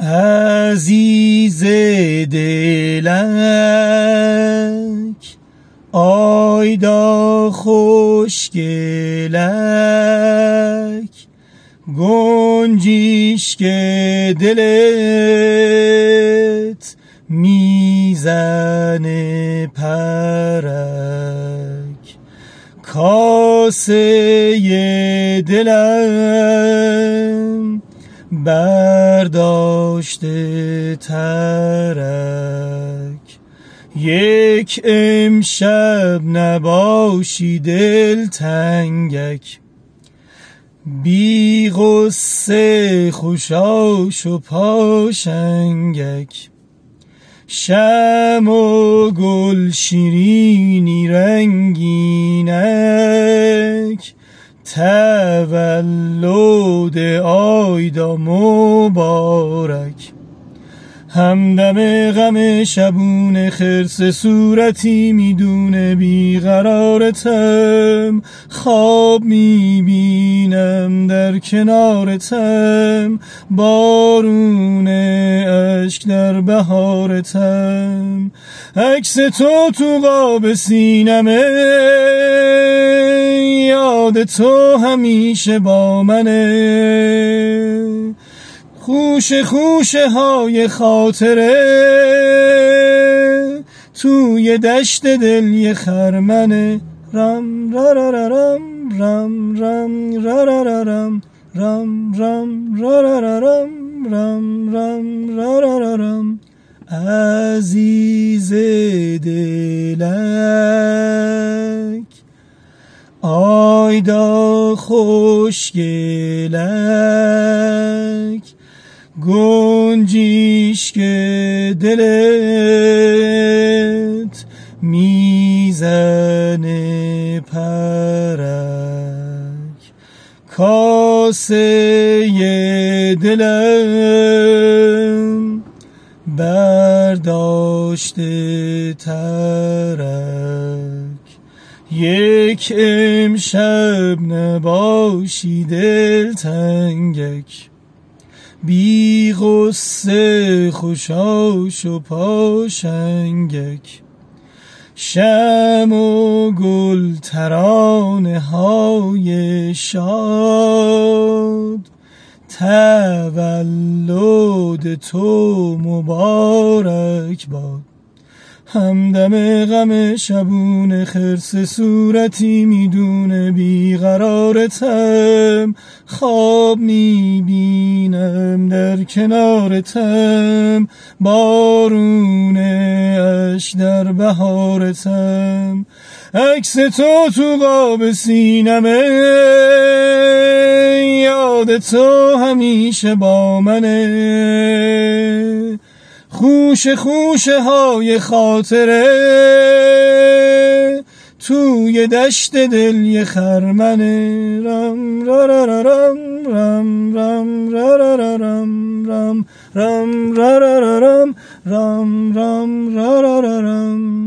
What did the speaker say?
عزیز دلک آیدا خوشگلک گنجیش که دلت میزنه پرک کاسه دلم برداشته ترک یک امشب نباشی دل تنگک بی غصه خوشاش و پاشنگک شم و گل شیرینی رنگینک تولد آیدا مبارک همدم غم شبون خرس صورتی میدونه بیقرارتم خواب میبینم در کنارتم بارون اشک در بهارتم عکس تو قاب سینمه یاد تو همیشه با منه خوشه های خاطره توی دشت دل یه خرمنه رم رارارم رم رم رارارم رم رم رارارم رم رم رارارم عزیز دلک آیدا خوشگلک گنجیش که دلت میزنه پرک کاسه دلم برداشته ترک یک امشب نباشی دل تنگک بی غصه خوشاش و پاشنگک شم و گل ترانه های شاد تولد تو مبارک باد همدم غم شبون خرس صورتی میدونه بیقرارتم خواب میبینم در کنارتم بارون اشک در بهارتم عکس تو قاب سینمه یاد تو همیشه با منه خوشه های خاطره توی دشت دل یه خرمنه رم رارارم رم رم رارارم رم رم رارارم رم رم رارارم